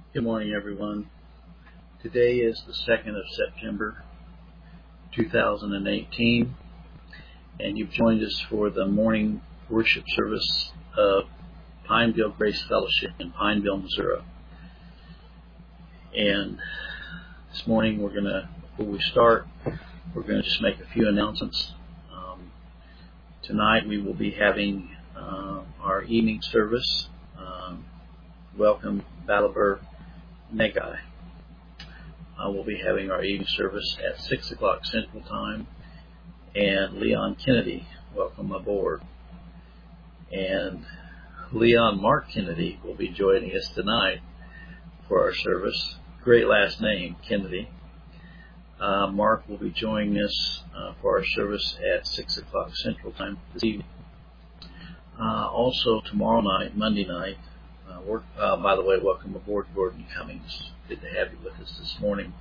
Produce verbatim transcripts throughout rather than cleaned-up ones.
Good morning, everyone. Today is the second of September, two thousand eighteen, and you've joined us for the morning worship service of Pineville Grace Fellowship in Pineville, Missouri. And this morning, we're going to, before we start, we're going to just make a few announcements. Um, tonight, we will be having uh, our evening service. Um, welcome, Balabar Negai. Uh, we'll be having our evening service at six o'clock Central Time. And Leon Kennedy, welcome aboard. And Leon Mark Kennedy will be joining us tonight for our service. Great last name, Kennedy. Uh, Mark will be joining us uh, for our service at six o'clock Central Time this evening. Uh, also, tomorrow night, Monday night, Uh, work, uh, by the way, welcome aboard, Gordon Cummings. Good to have you with us this morning.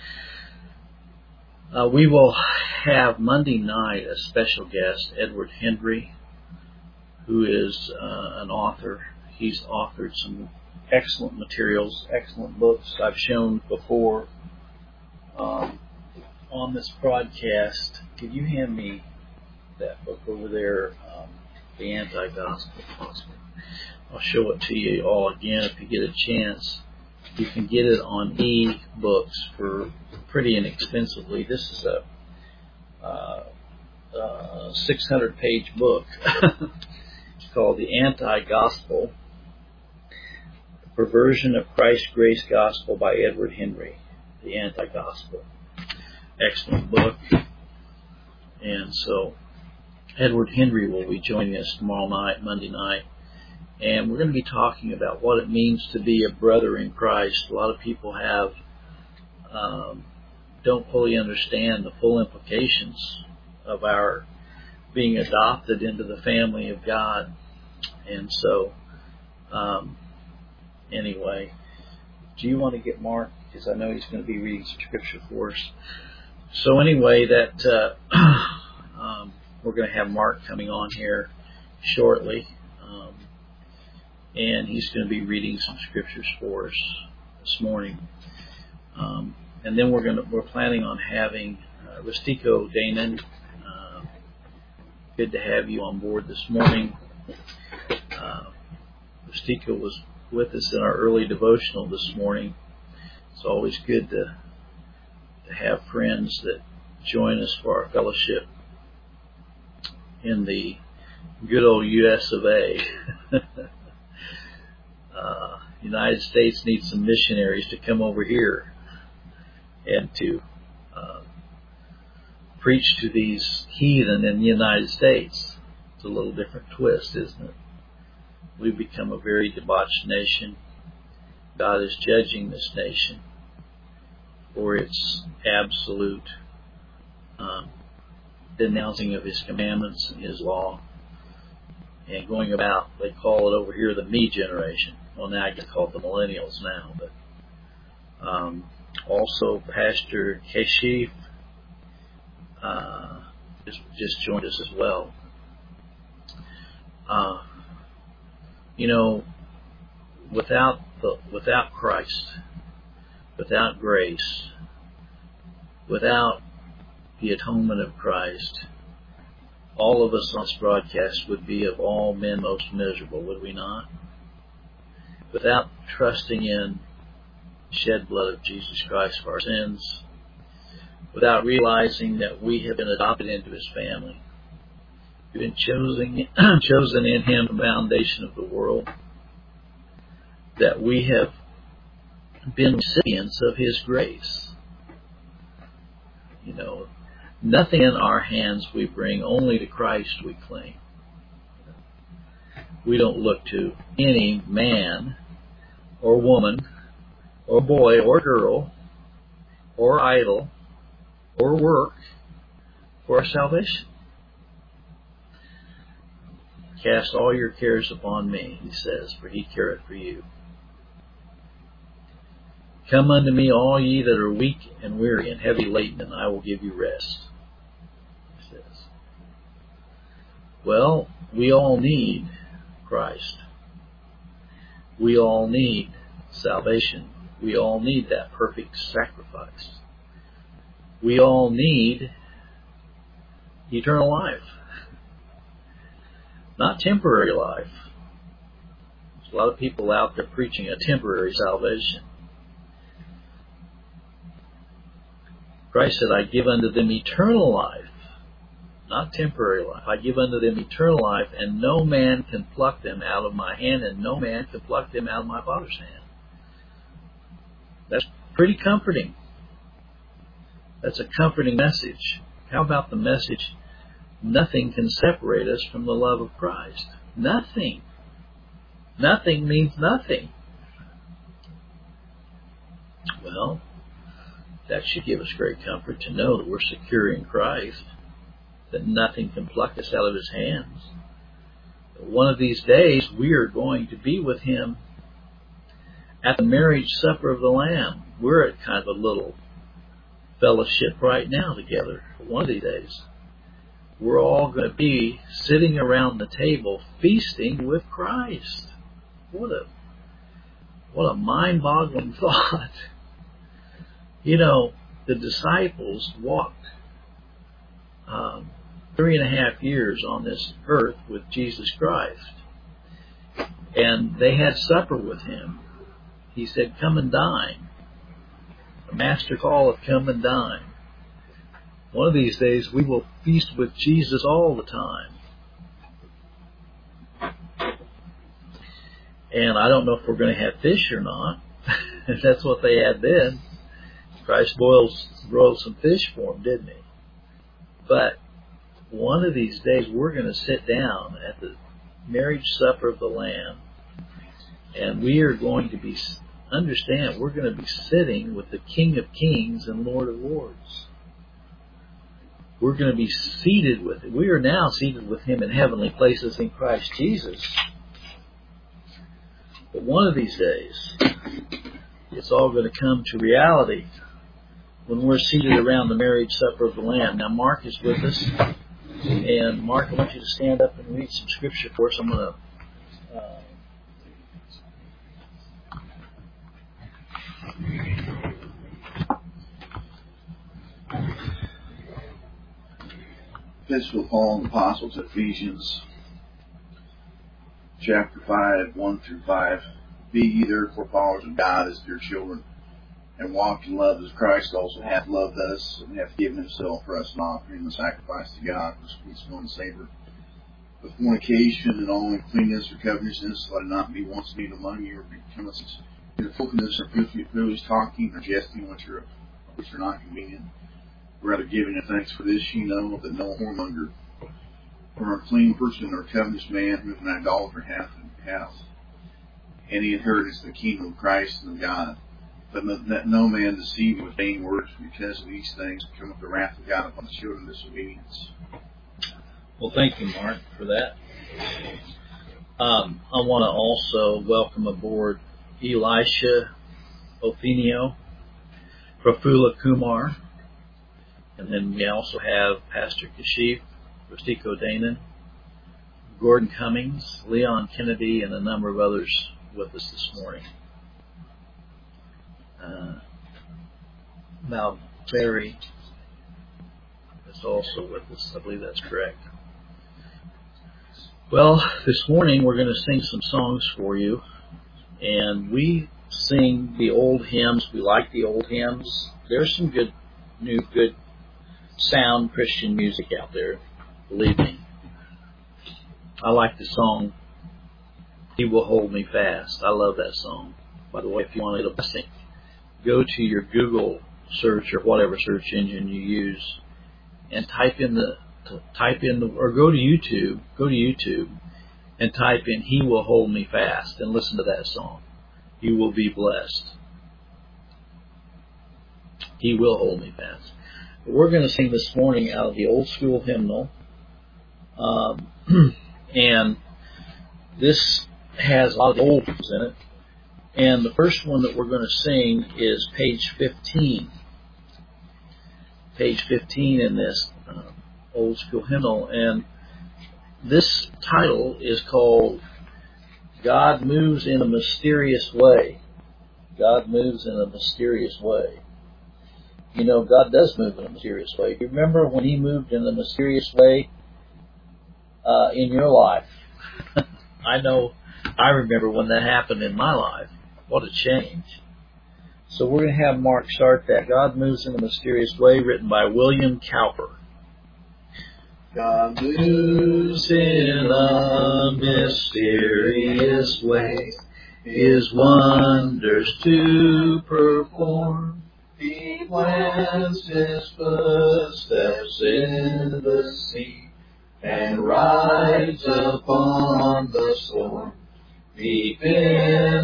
Uh, we will have Monday night a special guest, Edward Hendry, who is uh, an author. He's authored some excellent materials, excellent books I've shown before um, on this broadcast. Could you hand me that book over there, um, The Anti-Gospel, possibly? I'll show it to you all again if you get a chance. You can get it on e-books for pretty inexpensively. This is a uh, uh, six hundred page book. It's called The Anti-Gospel, The Perversion of Christ's Grace Gospel by Edward Hendry. The Anti-Gospel. Excellent book. And so Edward Hendry will be joining us tomorrow night, Monday night. And we're going to be talking about what it means to be a brother in Christ. A lot of people have um, don't fully understand the full implications of our being adopted into the family of God. And so, um, anyway, do you want to get Mark? Because I know he's going to be reading some scripture for us. So anyway, that uh, um, we're going to have Mark coming on here shortly. Um, And he's going to be reading some scriptures for us this morning. Um, and then we're going to, we're planning on having uh, Rustico Danon. Uh, good to have you on board this morning. Uh, Rustico was with us in our early devotional this morning. It's always good to to have friends that join us for our fellowship in the good old U S of A. Uh, United States needs some missionaries to come over here and to uh, preach to these heathen in the United States. It's a little different twist, isn't it? We've become a very debauched nation. God is judging this nation for its absolute um, denouncing of His commandments and His law, and going about, they call it over here the me generation. Well, now I get called the millennials now, but um, also Pastor Keshif uh, just, just joined us as well. Uh, you know, without the without Christ, without grace, without the atonement of Christ, all of us on this broadcast would be of all men most miserable, would we not? Without trusting in the shed blood of Jesus Christ for our sins, without realizing that we have been adopted into His family, we've been chosen, chosen in Him from the foundation of the world, that we have been recipients of His grace. You know, nothing in our hands we bring, only to Christ we cling. We don't look to any man or woman or boy or girl or idol or work for our salvation. Cast all your cares upon me, He says, for He careth for you. Come unto me, all ye that are weak and weary and heavy laden, and I will give you rest, He says. Well, we all need Christ. We all need salvation. We all need that perfect sacrifice. We all need eternal life, not temporary life. There's a lot of people out there preaching a temporary salvation. Christ said, I give unto them eternal life, not temporary life. I give unto them eternal life, and no man can pluck them out of my hand, and no man can pluck them out of my Father's hand. That's pretty comforting. That's a comforting message. How about the message, nothing can separate us from the love of Christ? Nothing. Nothing means nothing. Well, that should give us great comfort to know that we're secure in Christ, that nothing can pluck us out of His hands. One of these days, we are going to be with Him at the marriage supper of the Lamb. We're at kind of a little fellowship right now together. One of these days, we're all going to be sitting around the table feasting with Christ. What a what a mind-boggling thought. You know, the disciples walked um, three and a half years on this earth with Jesus Christ, and they had supper with Him. He said, come and dine. The Master calleth, come and dine. One of these days we will feast with Jesus all the time. And I don't know if we're going to have fish or not. That's what they had then. Christ boiled, broiled some fish for them, didn't He? But one of these days we're going to sit down at the marriage supper of the Lamb, and we are going to be, understand, we're going to be sitting with the King of Kings and Lord of Lords. We're going to be seated with Him. We are now seated with Him in heavenly places in Christ Jesus. But one of these days, it's all going to come to reality when we're seated around the marriage supper of the Lamb. Now, Mark is with us. And Mark, I want you to stand up and read some scripture for us. I'm going to... Uh, Epistle of Paul and the Apostle to Ephesians, chapter five, one through five. Be ye therefore followers of God as dear children, and walk in love as Christ also hath loved us, and hath given Himself for us an offering and a sacrifice to God for sweet smell and savor. But fornication and all uncleanness or covetousness, let it not be once made among you, or become us in filthiness or foolish talking or jesting, which are which are not convenient. Rather giving a thanks for this, ye know that no whoremonger, or a clean person, or covetous man, who is an idolater, hath hath any inheritance in the kingdom of Christ and of God. But that no man deceive you with vain words, because of these things cometh the wrath of God upon the children of disobedience. Well, thank you, Mark, for that. Um, I want to also welcome aboard Elisha Othenio, Prafula Kumar, and then we also have Pastor Kashif, Rustico Danon, Gordon Cummings, Leon Kennedy, and a number of others with us this morning. Uh, Mal Berry is also with us. I believe that's correct. Well, this morning we're going to sing some songs for you, and we sing the old hymns. We like the old hymns. There's some good, new, good sound Christian music out there, believe me. I like the song, He Will Hold Me Fast. I love that song. By the way, if you want a blessing, go to your Google search or whatever search engine you use and type in the, type in the, or go to YouTube, go to YouTube and type in He Will Hold Me Fast and listen to that song. You will be blessed. He will hold me fast. We're going to sing this morning out of the old school hymnal. Um, and this has a lot of old ones in it. And the first one that we're going to sing is page fifteen. Page fifteen in this uh, old school hymnal. And this title is called God Moves in a Mysterious Way. God moves in a mysterious way. You know, God does move in a mysterious way. You remember when He moved in a mysterious way uh, in your life? I know, I remember when that happened in my life. What a change. So we're going to have Mark start that. God Moves in a Mysterious Way, written by William Cowper. God moves in a mysterious way, His wonders to perform. He plants His footsteps in the sea and rides upon the storm. Deep in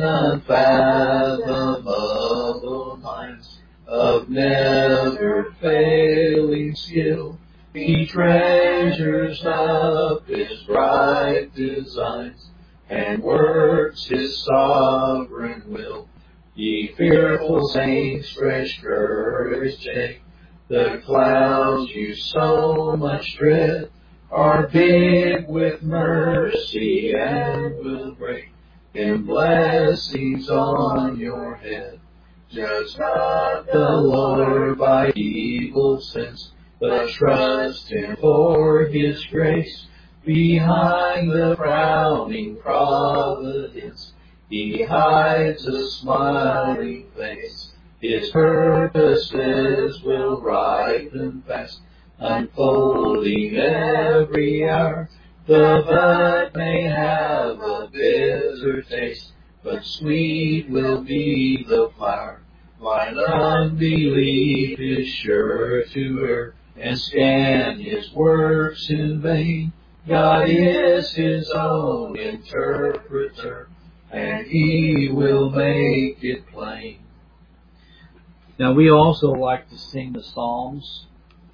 unfathomable minds of never failing skill, He treasures up His bright designs and works His sovereign will. Ye fearful saints, fresh courage take. The clouds you so much dread are big with mercy and will break in blessings on your head. Judge not the Lord by evil sense, but trust Him for His grace. Behind the frowning providence, He hides a smiling face. His purposes will ripen fast, unfolding every hour. The bud may have a bitter taste, but sweet will be the flower. While unbelief is sure to err and scan His works in vain, God is His own interpreter, and He will make it plain. Now, we also like to sing the Psalms,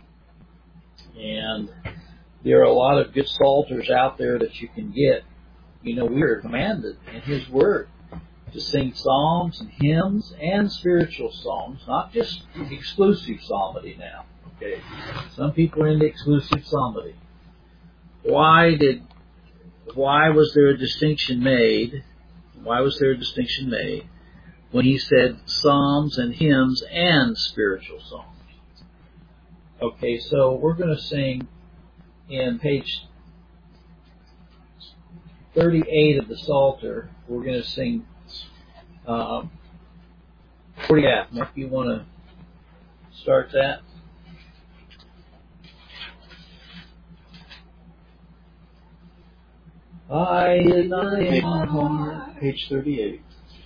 and there are a lot of good psalters out there that you can get. You know, we are commanded in His Word to sing psalms and hymns and spiritual songs, not just exclusive psalmody now. Okay, some people are into exclusive psalmody. Why did? Why was there a distinction made? Why was there a distinction made when He said psalms and hymns and spiritual songs? Okay, so we're going to sing in page thirty-eight of the Psalter. We're going to sing um, forty-eight. Mark, you want to start that? I hid not in my heart, page thirty-eight.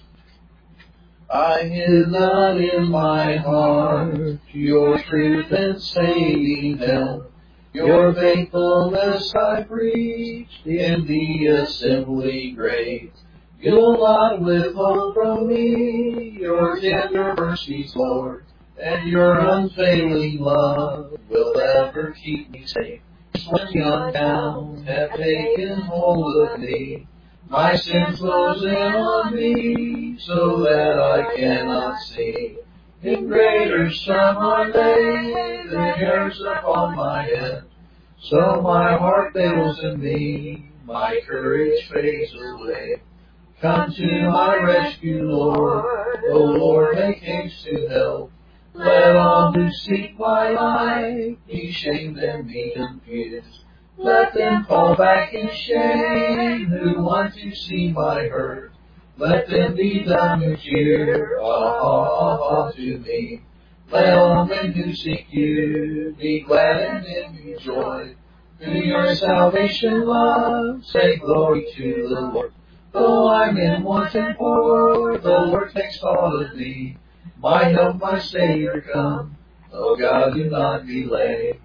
I hid not in my heart your truth and saving help. Your faithfulness I preached in the assembly great. You'll not withhold from me your tender mercies, Lord, and your unfailing love will ever keep me safe. When young down have taken hold of me, my sin flows in on me, so that I cannot see. In greater sum are they than hairs upon my head. So my heart fails in me, my courage fades away. Come to my rescue, Lord, O Lord, make haste to help. Let all who seek my life be shamed and be confused. Let them fall back in shame who want to see my hurt. Let them be dumb who jeer, ah, ah, ah, to me. Let all men who seek you be glad and in you joy. To your salvation, love, say glory to the Lord. Though I'm in want and poor, the Lord takes thought of me. My help, my Savior, come. Oh God, do not delay.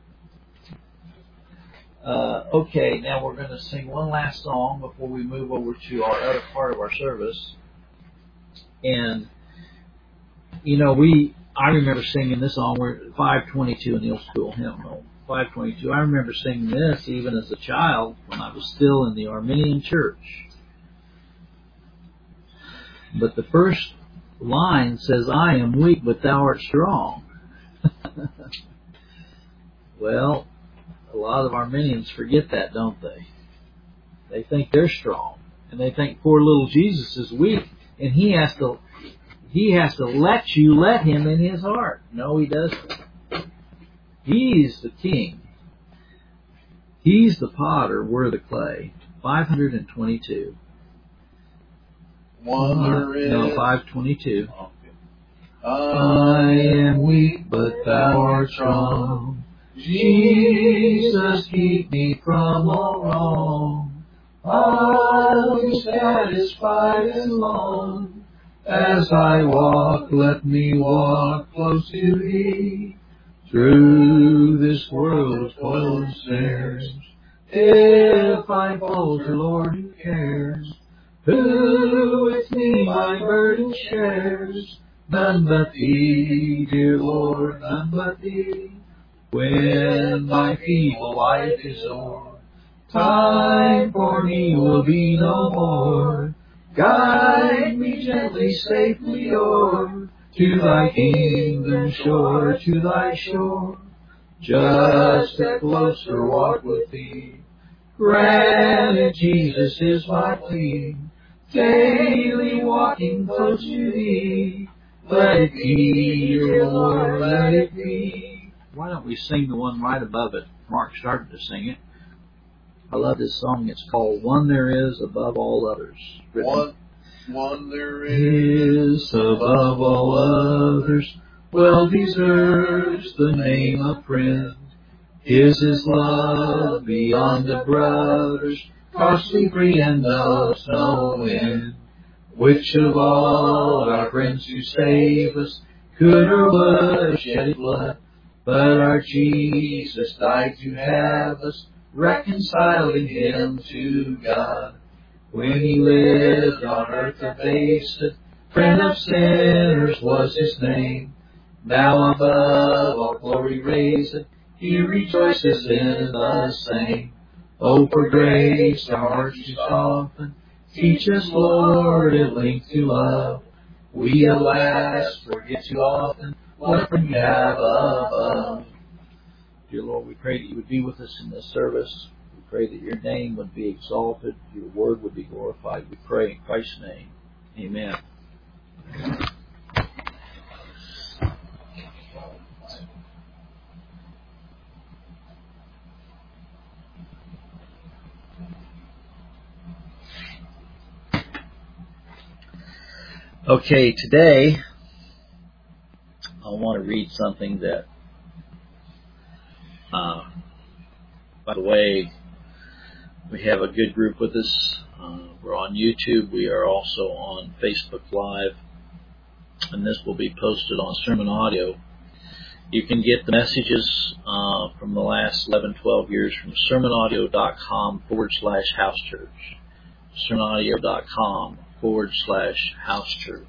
Uh, okay, now we're going to sing one last song before we move over to our other part of our service. And, you know, we, I remember singing this song, we're at five twenty-two in the old school hymnal. five twenty-two. I remember singing this even as a child when I was still in the Arminian church. But the first line says, I am weak, but thou art strong. Well, a lot of Arminians forget that, don't they? They think they're strong. And they think poor little Jesus is weak. And he has to He has to let you let him in his heart. No, he doesn't. He's the king. He's the potter. We're the clay. five hundred twenty-two. Wonder is... No, five twenty-two. I am weak, but thou art strong. Jesus, keep me from all wrong. I'll be satisfied as long as I walk. Let me walk close to thee through this world's toil and snares. If I falter, Lord, who cares? Who with me my burden shares? None but thee, dear Lord, none but thee. When my feeble life is o'er, time for me will be no more. Guide me gently, safely o'er to thy kingdom shore, to thy shore. Just a closer walk with thee. Granted, Jesus is my plea. Daily walking close to thee. Let it be, dear Lord, let it be. Why don't we sing the one right above it? Mark started to sing it. I love this song. It's called One There Is Above All Others. Written. One, one there is above all others, well deserves the name of friend. His is love beyond the brothers, costly free and knows no end. Which of all our friends who save us could or would shed his blood? But our Jesus died to have us reconciled in him to God. When he lived on earth abased, friend of sinners was his name. Now above all glory raised, he rejoices in the same. Oh, for grace our hearts to soften, teach us, Lord, at length to love. We, alas, forget too often what friend you have above. Dear Lord, we pray that you would be with us in this service. We pray that your name would be exalted, your word would be glorified. We pray in Christ's name. Amen. Okay, today I want to read something that, uh, by the way, we have a good group with us. Uh, we're on YouTube. We are also on Facebook Live, and this will be posted on Sermon Audio. You can get the messages uh, from the last eleven, twelve years from sermonaudio.com forward slash house church. sermonaudio.com forward slash house church.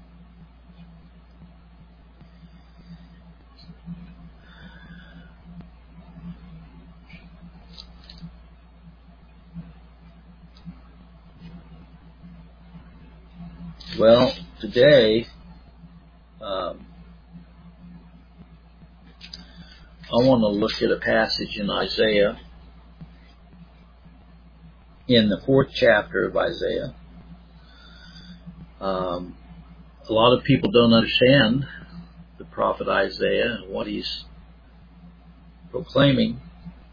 Well, today um, I want to look at a passage in Isaiah, in the fourth chapter of Isaiah. Um, a lot of people don't understand the prophet Isaiah and what he's proclaiming.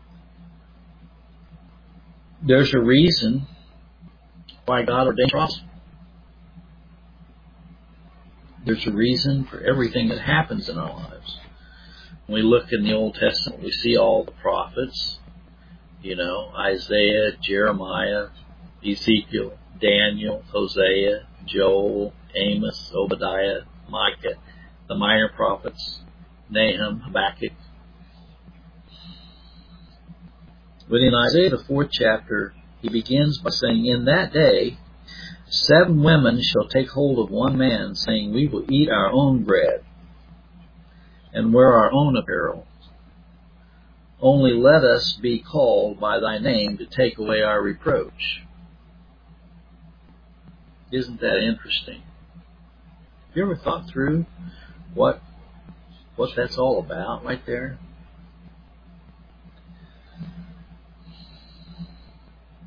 There's a reason why God ordained prophets. There's a reason for everything that happens in our lives. When we look in the Old Testament, we see all the prophets, you know, Isaiah, Jeremiah, Ezekiel, Daniel, Hosea, Joel, Amos, Obadiah, Micah, the minor prophets, Nahum, Habakkuk. But in Isaiah, the fourth chapter, he begins by saying, in that day, seven women shall take hold of one man, saying, we will eat our own bread and wear our own apparel. Only let us be called by thy name to take away our reproach. Isn't that interesting? Have you ever thought through what what that's all about right there?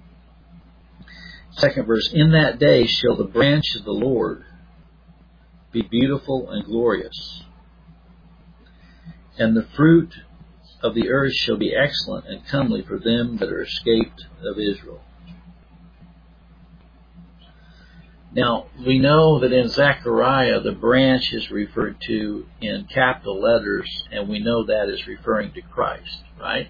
Second verse, in that day shall the branch of the Lord be beautiful and glorious, and the fruit of the earth shall be excellent and comely for them that are escaped of Israel. Now, we know that in Zechariah the branch is referred to in capital letters, and we know that is referring to Christ, right?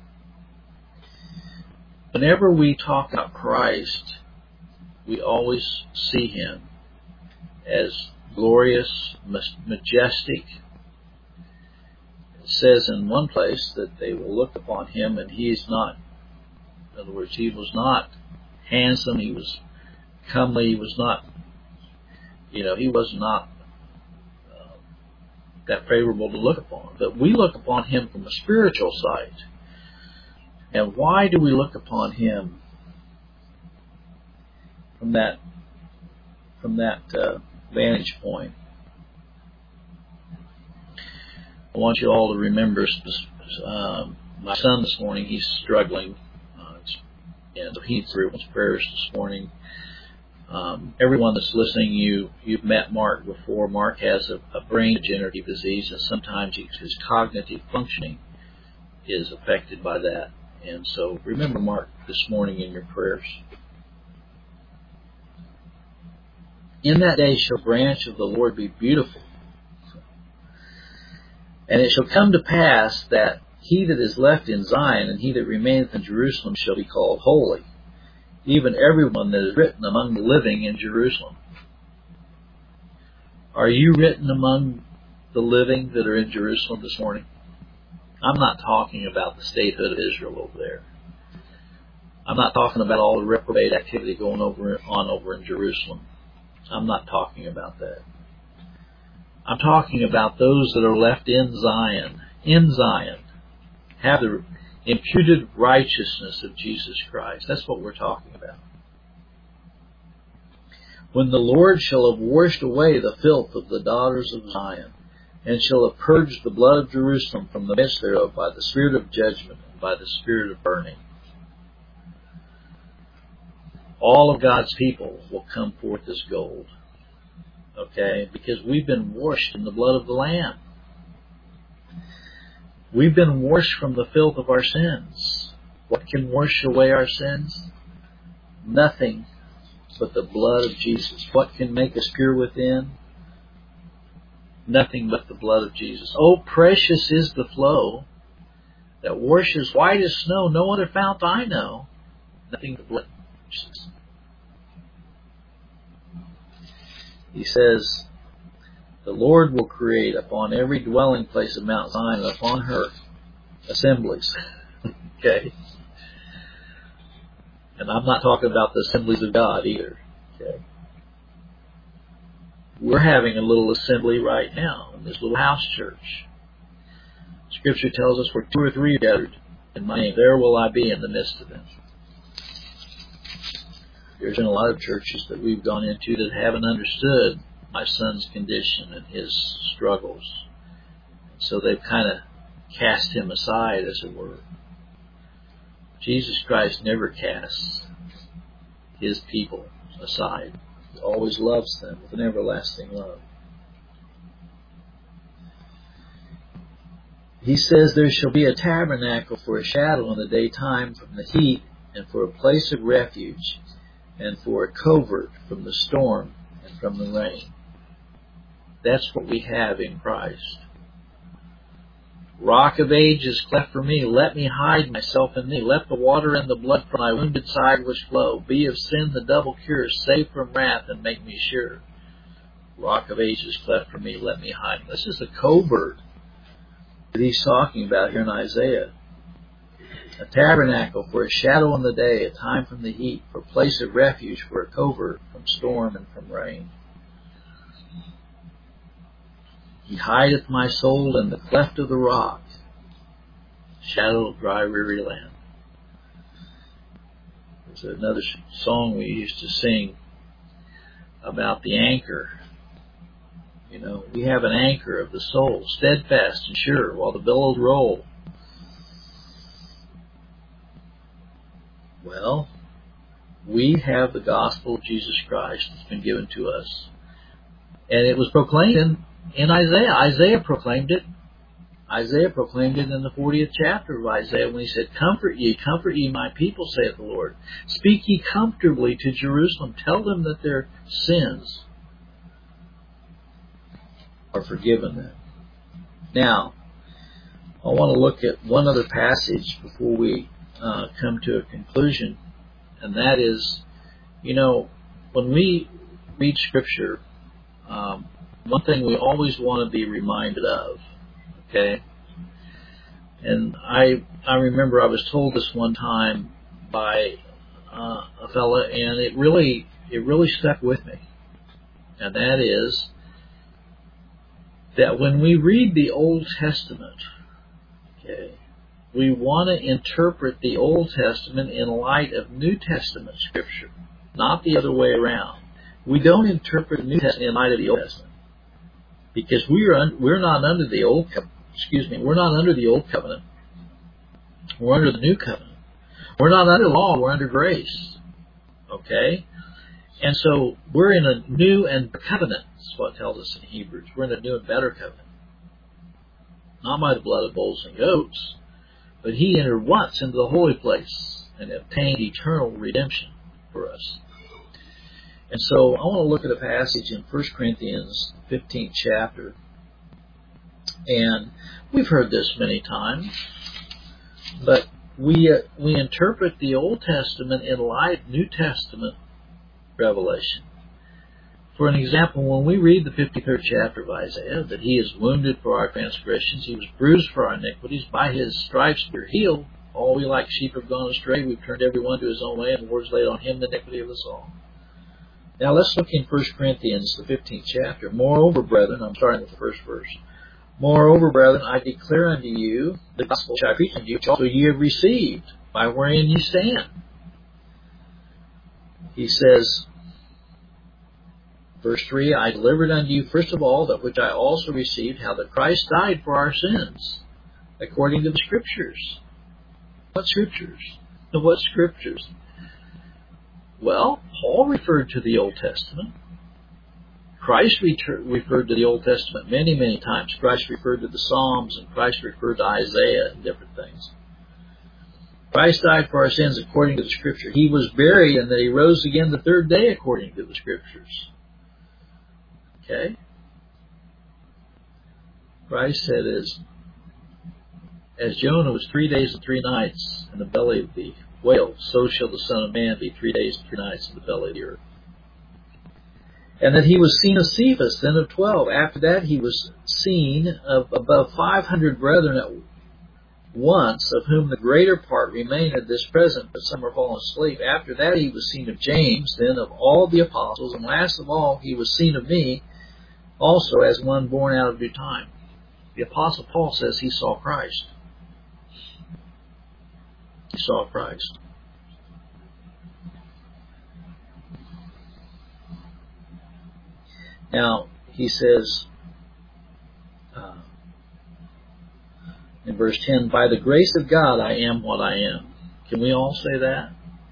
Whenever we talk about Christ, we always see Him as glorious, majestic. It says in one place that they will look upon Him and He is not, in other words, He was not handsome, He was comely, He was not, you know, He was not uh, that favorable to look upon. But we look upon Him from a spiritual sight. And why do we look upon Him from that from that uh, vantage point? I want you all to remember, uh, my son this morning, he's struggling, uh, and he threw his prayers this morning. Um, everyone that's listening, you, you've met Mark before. Mark has a, a brain degenerative disease, and sometimes he, his cognitive functioning is affected by that. And so remember Mark this morning in your prayers. In that day shall branch of the Lord be beautiful. And it shall come to pass that he that is left in Zion and he that remaineth in Jerusalem shall be called holy, even everyone that is written among the living in Jerusalem. Are you written among the living that are in Jerusalem this morning? I'm not talking about the statehood of Israel over there. I'm not talking about all the reprobate activity going over on over in Jerusalem. I'm not talking about that. I'm talking about those that are left in Zion, in Zion, have the imputed righteousness of Jesus Christ. That's what we're talking about. When the Lord shall have washed away the filth of the daughters of Zion, and shall have purged the blood of Jerusalem from the midst thereof by the spirit of judgment and by the spirit of burning. All of God's people will come forth as gold. Okay? Because we've been washed in the blood of the Lamb. We've been washed from the filth of our sins. What can wash away our sins? Nothing but the blood of Jesus. What can make us pure within? Nothing but the blood of Jesus. Oh, precious is the flow that washes white as snow. No other fount I know. Nothing but blood of Jesus. He says, the Lord will create upon every dwelling place of Mount Zion and upon her assemblies. Okay? And I'm not talking about the assemblies of God either. Okay? We're having a little assembly right now in this little house church. Scripture tells us where two or three are gathered in my name, there will I be in the midst of them. There's been a lot of churches that we've gone into that haven't understood my son's condition and his struggles. So they've kind of cast him aside, as it were. Jesus Christ never casts His people aside. He always loves them with an everlasting love. He says there shall be a tabernacle for a shadow in the daytime from the heat, and for a place of refuge, and for a covert from the storm and from the rain. That's what we have in Christ. Rock of ages, cleft for me, let me hide myself in thee. Let the water and the blood from thy wounded side which flow be of sin the double cure, save from wrath and make me sure. Rock of ages, cleft for me, let me hide. This is the covert that he's talking about here in Isaiah. A tabernacle for a shadow in the day, a time from the heat, for a place of refuge, for a covert from storm and from rain. He hideth my soul in the cleft of the rock, shadow of dry weary land. There's another song we used to sing about the anchor. You know, we have an anchor of the soul, steadfast and sure, while the billows roll. Well, we have the gospel of Jesus Christ that's been given to us. And it was proclaimed in, in Isaiah. Isaiah proclaimed it. Isaiah proclaimed it in the fortieth chapter of Isaiah when he said, "Comfort ye, comfort ye my people, saith the Lord. Speak ye comfortably to Jerusalem. Tell them that their sins are forgiven them." Now, I want to look at one other passage before we uh, come to a conclusion, and that is, you know, when we read Scripture, um, one thing we always want to be reminded of, okay? And I I remember I was told this one time by uh, a fella, and it really it really stuck with me, and that is that when we read the Old Testament, okay, we want to interpret the Old Testament in light of New Testament Scripture, not the other way around. We don't interpret the New Testament in light of the Old Testament because we are un- we're not under the old excuse me we're not under the Old Covenant. We're under the New Covenant. We're not under law. We're under grace. Okay, and so we're in a new and better covenant. That's what it tells us in Hebrews. We're in a new and better covenant, not by the blood of bulls and goats, but He entered once into the holy place and obtained eternal redemption for us. And so I want to look at a passage in First Corinthians, fifteenth chapter. And we've heard this many times, but we uh, we interpret the Old Testament in light of New Testament revelation. For an example, when we read the fifty-third chapter of Isaiah, that He is wounded for our transgressions, He was bruised for our iniquities, by His stripes we are healed. All we like sheep have gone astray, we've turned every one to his own way, and the Lord has laid on Him the iniquity of us all. Now let's look in First Corinthians, the fifteenth chapter. Moreover, brethren, I'm starting with the first verse. Moreover, brethren, I declare unto you the gospel which I preach unto you, which also ye have received, by wherein ye stand. He says, verse three, I delivered unto you first of all that which I also received, how that Christ died for our sins, according to the Scriptures. What Scriptures? What Scriptures? Well, Paul referred to the Old Testament. Christ referred to the Old Testament many, many times. Christ referred to the Psalms, and Christ referred to Isaiah and different things. Christ died for our sins according to the Scripture. He was buried, and that He rose again the third day according to the Scriptures. Okay? Christ said, as, as Jonah was three days and three nights in the belly of the whale, so shall the Son of Man be three days and three nights in the belly of the earth. And that He was seen of Cephas, then of twelve. After that He was seen of above five hundred brethren at once, of whom the greater part remain at this present, but some are fallen asleep. After that He was seen of James, then of all the apostles, and last of all He was seen of me, also as one born out of due time. The Apostle Paul says he saw Christ. He saw Christ. Now, he says uh, in verse ten, by the grace of God I am what I am. Can we all say that?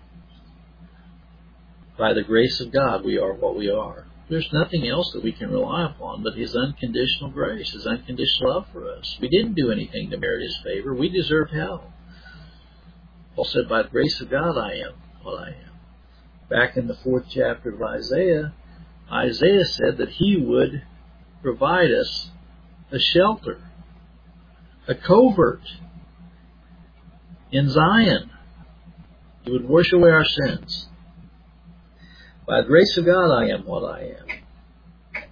By the grace of God we are what we are. There's nothing else that we can rely upon but His unconditional grace, His unconditional love for us. We didn't do anything to merit His favor. We deserved hell. Paul said, by the grace of God I am what I am. Back in the fourth chapter of Isaiah, Isaiah said that He would provide us a shelter, a covert in Zion. He would wash away our sins. By the grace of God I am what I am.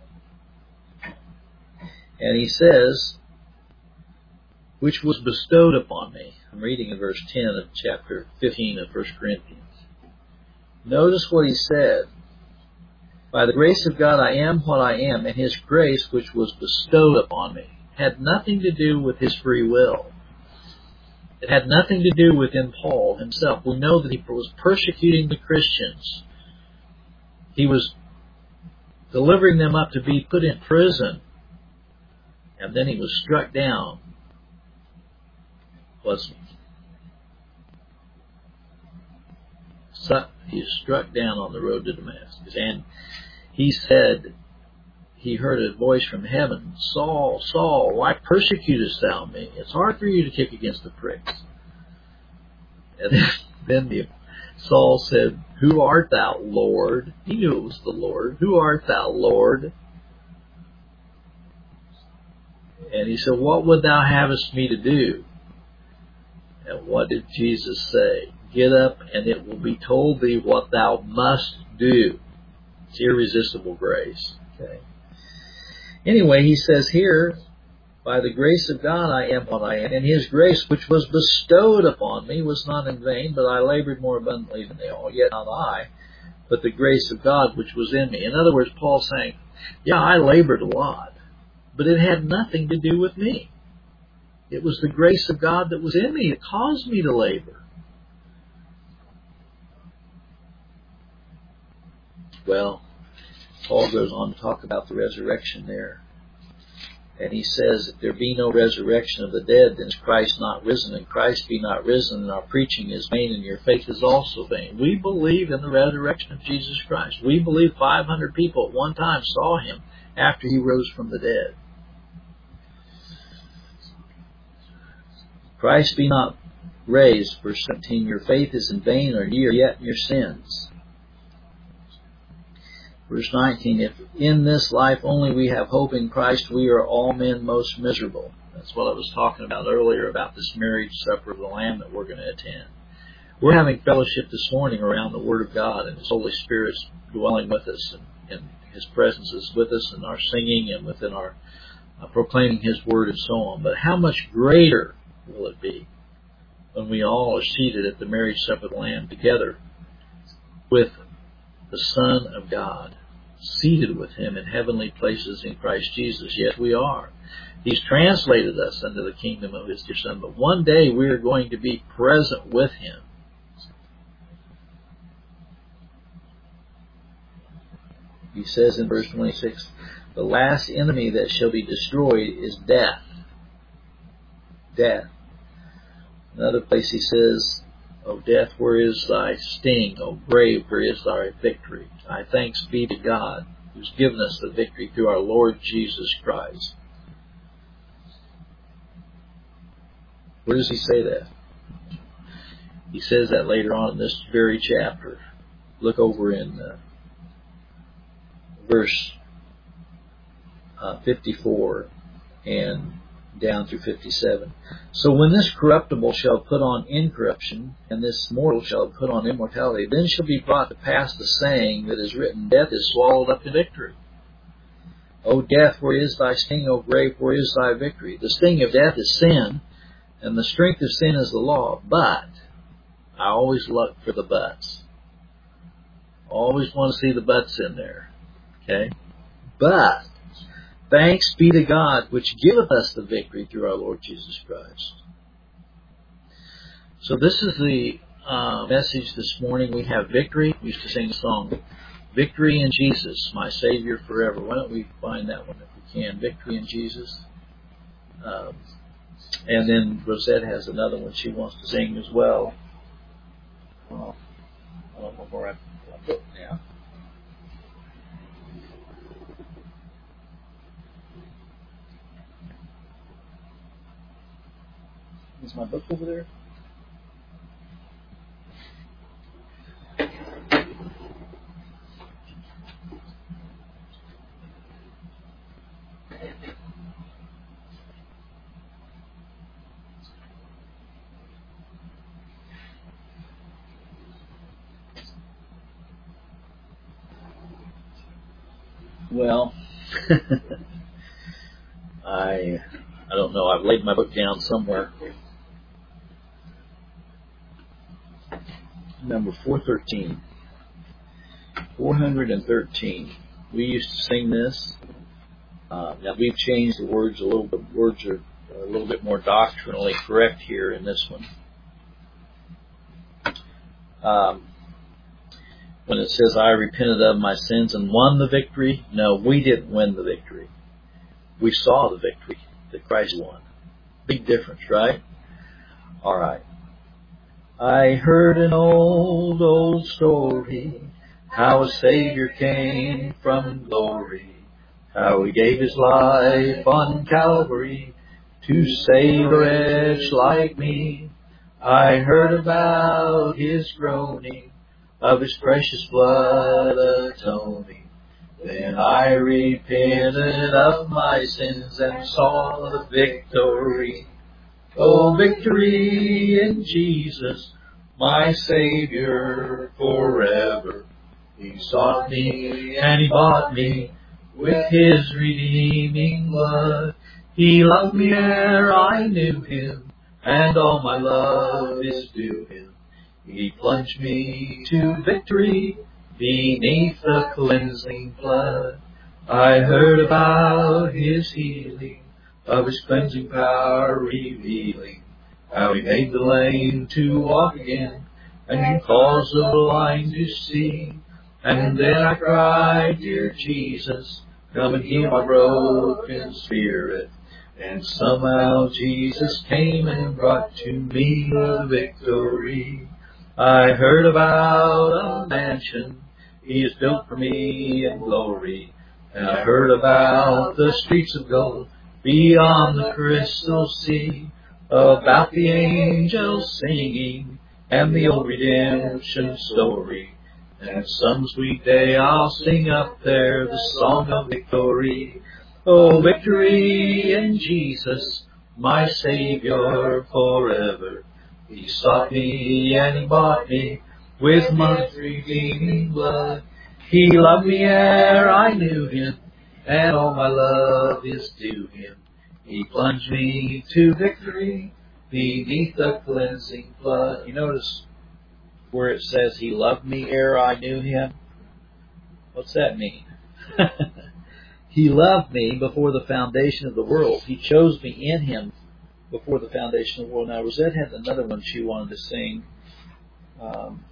And he says, which was bestowed upon me. I'm reading in verse ten of chapter fifteen of First Corinthians. Notice what he said. By the grace of God I am what I am, and His grace which was bestowed upon me had nothing to do with his free will. It had nothing to do with in Paul himself. We know that he was persecuting the Christians. He was delivering them up to be put in prison. And then he was struck down. Wasn't he? So he was struck down on the road to Damascus. And he said, he heard a voice from heaven, Saul, Saul, why persecutest thou me? It's hard for you to kick against the pricks. And then, then the, Saul said, Who art thou, Lord? He knew it was the Lord. Who art thou, Lord? And he said, What would thou havest me to do? And what did Jesus say? Get up, and it will be told thee what thou must do. It's irresistible grace. Okay. Anyway, he says here, by the grace of God I am what I am, and his grace which was bestowed upon me was not in vain, but I labored more abundantly than they all, yet not I, but the grace of God which was in me. In other words, Paul's saying, yeah, I labored a lot, but it had nothing to do with me. It was the grace of God that was in me that caused me to labor. Well, Paul goes on to talk about the resurrection there. And he says, if there be no resurrection of the dead, then is Christ not risen, and Christ be not risen, and our preaching is vain, and your faith is also vain. We believe in the resurrection of Jesus Christ. We believe five hundred people at one time saw him after he rose from the dead. Christ be not raised, verse seventeen, your faith is in vain, or ye are yet in your sins. Verse nineteen, if in this life only we have hope in Christ, we are all men most miserable. That's what I was talking about earlier about this marriage supper of the Lamb that we're going to attend. We're having fellowship this morning around the Word of God, and His Holy Spirit's dwelling with us, and, and His presence is with us in our singing and within our uh, proclaiming His Word and so on. But how much greater will it be when we all are seated at the marriage supper of the Lamb together with the Son of God, seated with Him in heavenly places in Christ Jesus. Yes, we are. He's translated us into the kingdom of His dear Son, but one day we are going to be present with Him. He says in verse twenty-six, the last enemy that shall be destroyed is death. Death. Another place he says, O death, where is thy sting? O grave, where is thy victory? Thy thanks be to God, who's given us the victory through our Lord Jesus Christ. Where does he say that? He says that later on in this very chapter. Look over in uh, verse uh, fifty-four and down through fifty-seven. So when this corruptible shall put on incorruption, and this mortal shall put on immortality, then shall be brought to pass the saying that is written, death is swallowed up in victory. O death, where is thy sting? O grave, where is thy victory? The sting of death is sin, and the strength of sin is the law. But I always look for the buts. Always want to see the buts in there. Okay? But thanks be to God, which giveth us the victory through our Lord Jesus Christ. So this is the uh, message this morning. We have victory. We used to sing a song, Victory in Jesus, my Savior forever. Why don't we find that one if we can? Victory in Jesus. Um, and then Rosette has another one she wants to sing as well. Oh, I don't know where I put it now. Is my book over there? Well, I I don't know. I've laid my book down somewhere. Number four thirteen. four thirteen. We used to sing this. Uh, now we've changed the words a little bit. Words are a little bit more doctrinally correct here in this one. Um, when it says, I repented of my sins and won the victory. No, we didn't win the victory. We saw the victory that Christ won. Big difference, right? All right. I heard an old, old story, how a Savior came from glory, how He gave His life on Calvary to save a wretch like me. I heard about His groaning, of His precious blood atoning. Then I repented of my sins and saw the victory. Oh, victory in Jesus, my Savior forever. He sought me and He bought me with His redeeming blood. He loved me ere I knew Him, and all my love is due Him. He plunged me to victory beneath the cleansing flood. I heard about His healing, of His cleansing power revealing, how He made the lame to walk again, and caused the blind to see. And then I cried, Dear Jesus, come and heal my broken spirit. And somehow Jesus came and brought to me the victory. I heard about a mansion He has built for me in glory. And I heard about the streets of gold beyond the crystal sea, about the angels singing and the old redemption story. And some sweet day I'll sing up there the song of victory. Oh, victory in Jesus, my Savior forever. He sought me and He bought me with much redeeming blood. He loved me ere I knew Him, and all my love is due Him. He plunged me to victory beneath the cleansing flood. You notice where it says He loved me ere I knew Him? What's that mean? He loved me before the foundation of the world. He chose me in Him before the foundation of the world. Now, Rosette had another one she wanted to sing. Um,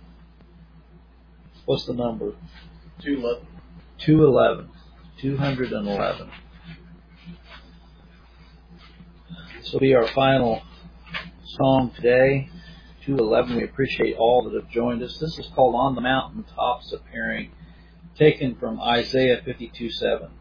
what's the number? two eleven. two eleven. two eleven. This will be our final song today. two eleven. We appreciate all that have joined us. This is called On the Mountain Tops Appearing, taken from Isaiah fifty-two seven.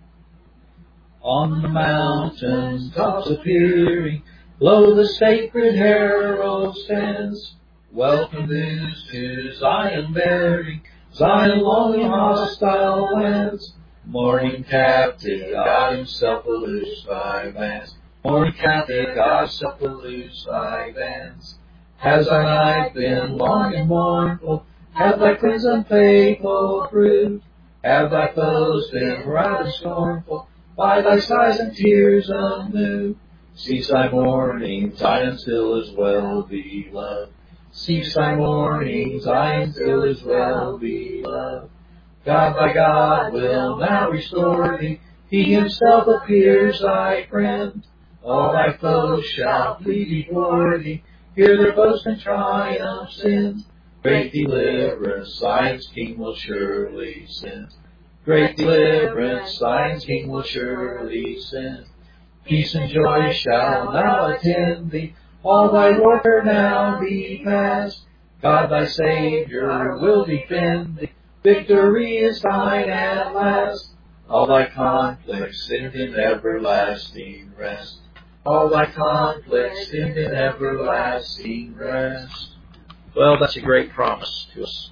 On the mountain tops appearing, lo, the sacred herald stands. Welcome news to Zion bearing, Zion longing hostile lands. Morning captive, God Himself will loose by bands. Morning captive, God Himself will loose by bands. Has thy night been long and mournful? Have thy friends unfaithful proved? Have thy foes been proud and scornful? By thy sighs and tears unmoved? Cease thy mourning, Zion still is well beloved. Cease thy mourning, Zion still is well beloved. God thy God will now restore thee. He Himself appears thy friend. All thy foes shall flee before thee. Hear their boast and triumphs in. Great deliverance, Zion's King will surely send. Great deliverance, Zion's King will surely send. Peace and joy shall now attend thee. All thy warfare now be past. God thy Savior will defend thee. Victory is thine at last. All thy conflicts end in everlasting rest. All thy conflicts end in everlasting rest. Well, that's a great promise to us.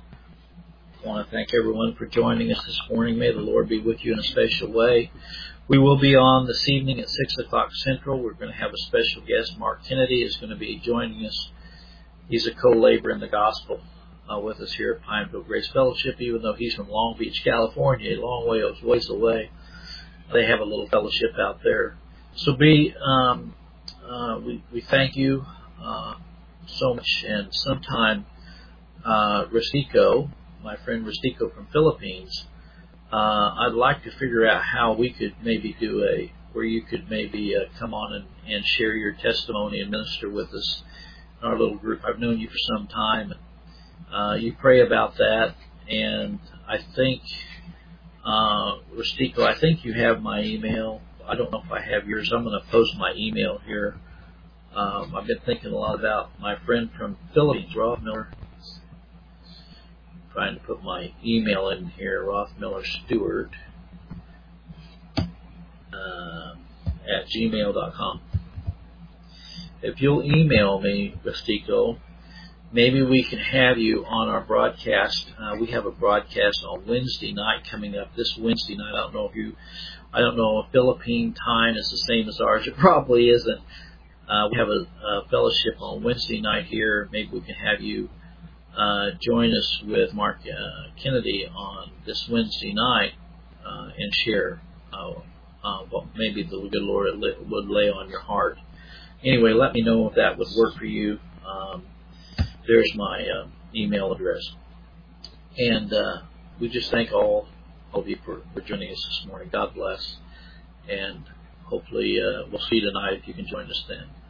I want to thank everyone for joining us this morning. May the Lord be with you in a special way. We will be on this evening at six o'clock Central. We're going to have a special guest. Mark Kennedy is going to be joining us. He's a co-laborer in the gospel uh, with us here at Pineville Grace Fellowship, even though he's from Long Beach, California, a long way, ways away. They have a little fellowship out there. So be, um, uh, we, we thank you uh, so much. And sometime, uh, Ristico, my friend Ristico from Philippines, uh, I'd like to figure out how we could maybe do a, where you could maybe uh, come on and, and share your testimony and minister with us in our little group. I've known you for some time. Uh, you pray about that, and I think, uh, Ristico, I think you have my email. I don't know if I have yours. I'm going to post my email here. Um, I've been thinking a lot about my friend from Philippines, Roth Miller. Trying to put my email in here, Roth Miller Stewart. at gmail dot com. If you'll email me, Rustico, maybe we can have you on our broadcast. Uh, we have a broadcast on Wednesday night coming up this Wednesday night. I don't know if you, I don't know if Philippine time is the same as ours. It probably isn't. Uh, we have a, a fellowship on Wednesday night here. Maybe we can have you uh, join us with Mark uh, Kennedy on this Wednesday night uh, and share uh, uh, what maybe the good Lord would lay on your heart. Anyway, let me know if that would work for you. Um, there's my uh, email address. And uh, we just thank all of you for, for joining us this morning. God bless. And hopefully uh, we'll see you tonight if you can join us then.